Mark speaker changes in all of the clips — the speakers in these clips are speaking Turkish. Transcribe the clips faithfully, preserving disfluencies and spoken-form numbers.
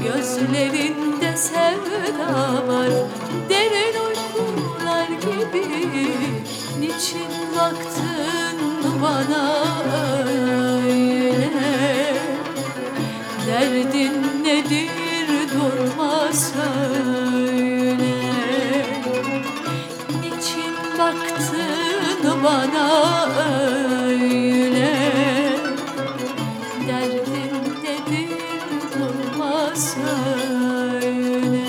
Speaker 1: Gözlerinde sevda var, derin uykular gibi. Niçin baktın bana öyle? Derdin nedir, durma söyle. Niçin baktın bana öyle? Derdin nedir, durma söyle.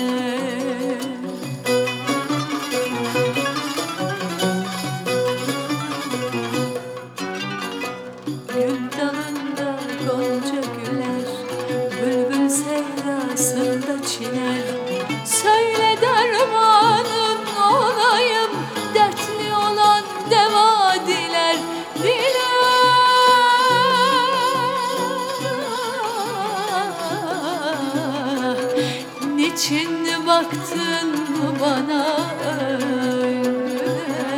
Speaker 1: Gül dalında gonca güler, bülbül sehrasında çiner. Söyle dermanın olayım, dertli olan deva diler. Diler. Niçin baktın bana öyle?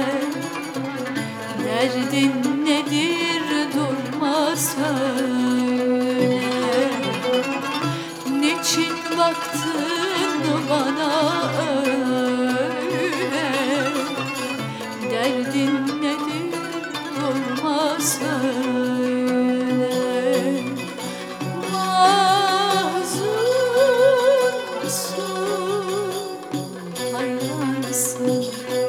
Speaker 1: Derdin nedir, durma söyle. Niçin baktın bana öyle? Derdin nedir, durma söyle. Mahzunsun, hayransın,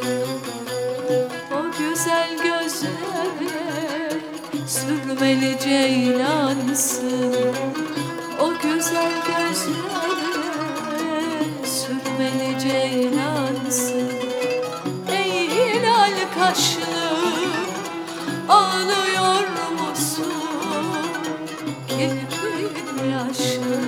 Speaker 1: o güzel gözlere sürmeli ceylansın. O güzel gözlere sürmeli ceylansın. Ey hilal kaşlı, ağlıyor musun? Kirpin yaşlı,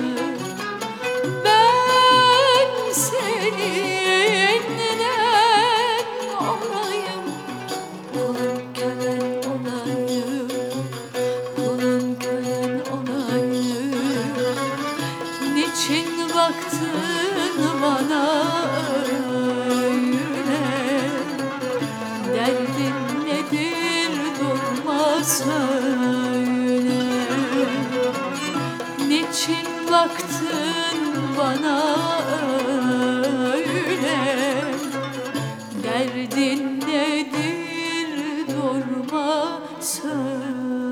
Speaker 1: ben senin neden olayım? Kulun kölen olayım, kulun kölen olayım. Niçin baktın bana öyle? Derdin nedir, durma söyle. Niçin baktın bana öyle? Derdin nedir, durma söyle.